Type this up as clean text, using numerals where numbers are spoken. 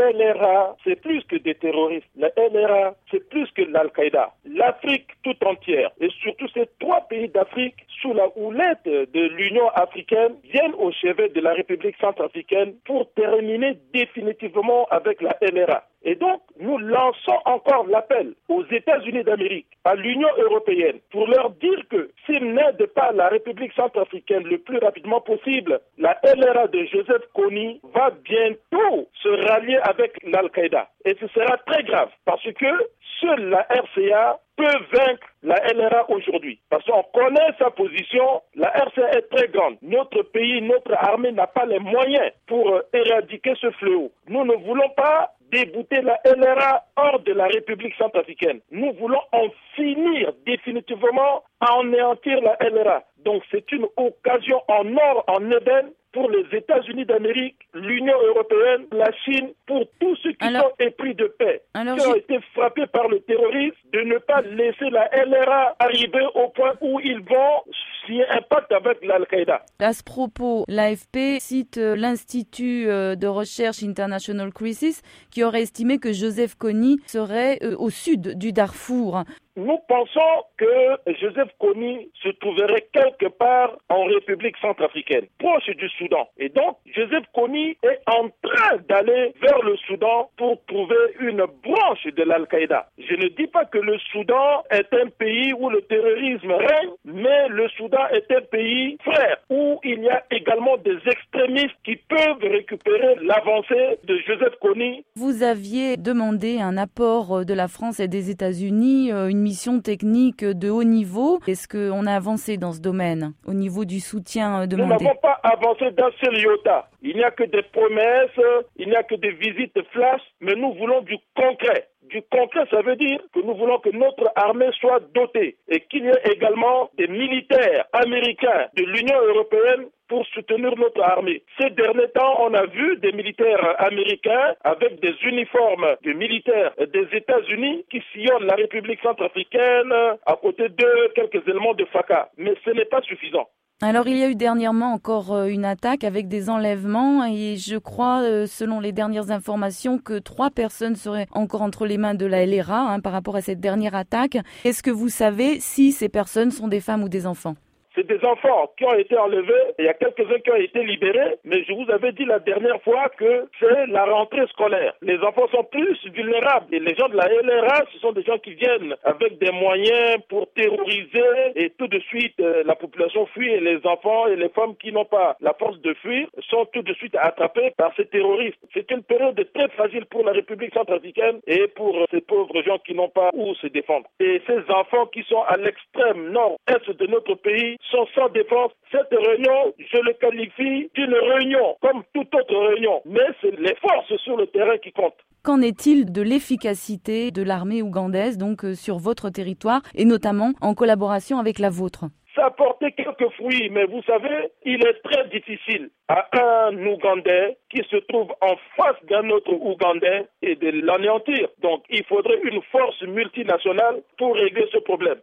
LRA, c'est plus que des terroristes. La LRA, c'est plus que l'Al-Qaïda. L'Afrique tout entière, et surtout ces 3 pays d'Afrique, sous la houlette de l'Union africaine, viennent au chevet de la République centrafricaine pour terminer définitivement avec la LRA. Et donc, nous lançons encore l'appel aux États-Unis d'Amérique, à l'Union européenne, pour leur dire que s'ils n'aident pas la République centrafricaine le plus rapidement possible, la LRA de Joseph Kony va bientôt se rallier avec l'Al-Qaïda. Et ce sera très grave, parce que seule la RCA peut vaincre la LRA aujourd'hui. Parce qu'on connaît sa position, la RCA est très grande. Notre pays, notre armée n'a pas les moyens pour éradiquer ce fléau. Nous ne voulons pas débouter la LRA hors de la République centrafricaine. Nous voulons en finir définitivement à anéantir la LRA. Donc c'est une occasion en or, en ébène, pour les États-Unis d'Amérique, l'Union européenne, la Chine, pour tous ceux qui sont épris de paix, qui ont été frappés par le terrorisme, de ne pas laisser la LRA arriver au point où ils vont signer un pacte avec l'Al-Qaïda. À ce propos, l'AFP cite l'Institut de recherche International Crisis qui aurait estimé que Joseph Kony serait au sud du Darfour. Nous pensons que Joseph Kony se trouverait quelque part en République centrafricaine, proche du Soudan. Et donc, Joseph Kony est en train d'aller vers le Soudan pour trouver une branche de l'Al-Qaïda. Je ne dis pas que le Soudan est un pays où le terrorisme règne, mais le Soudan est un pays frère, où il y a également des extrémistes qui peuvent récupérer l'avancée de Joseph Kony. Vous aviez demandé un apport de la France et des États-Unis, une mission technique de haut niveau. Est-ce qu'on a avancé dans ce domaine, au niveau du soutien demandé? Nous n'avons pas avancé d'un seul iota. Il n'y a que des promesses, il n'y a que des visites flash, mais nous voulons du concret. Du concret, ça veut dire que nous voulons que notre armée soit dotée et qu'il y ait également des militaires américains de l'Union européenne pour soutenir notre armée. Ces derniers temps, on a vu des militaires américains avec des uniformes de militaires des États-Unis qui sillonnent la République centrafricaine à côté de quelques éléments de FACA. Mais ce n'est pas suffisant. Alors, il y a eu dernièrement encore une attaque avec des enlèvements et je crois, selon les dernières informations, que 3 personnes seraient encore entre les mains de la LRA par rapport à cette dernière attaque. Est-ce que vous savez si ces personnes sont des femmes ou des enfants? C'est des enfants qui ont été enlevés, il y a quelques-uns qui ont été libérés, mais je vous avais dit la dernière fois que c'est la rentrée scolaire. Les enfants sont plus vulnérables et les gens de la LRA, ce sont des gens qui viennent avec des moyens pour terroriser et tout de suite la population fuit et les enfants et les femmes qui n'ont pas la force de fuir sont tout de suite attrapés par ces terroristes. C'est une période très fragile pour la République centrafricaine et pour ces pauvres gens qui n'ont pas où se défendre. Et ces enfants qui sont à l'extrême nord-est de notre pays sont sans défense. Cette réunion, je le qualifie d'une réunion comme toute autre réunion, mais c'est les forces sur le terrain qui comptent. Qu'en est-il de l'efficacité de l'armée ougandaise sur votre territoire et notamment en collaboration avec la vôtre? Ça a porté quelques fruits, mais vous savez, il est très difficile à un Ougandais qui se trouve en face d'un autre Ougandais et de l'anéantir. Donc, il faudrait une force multinationale pour régler ce problème.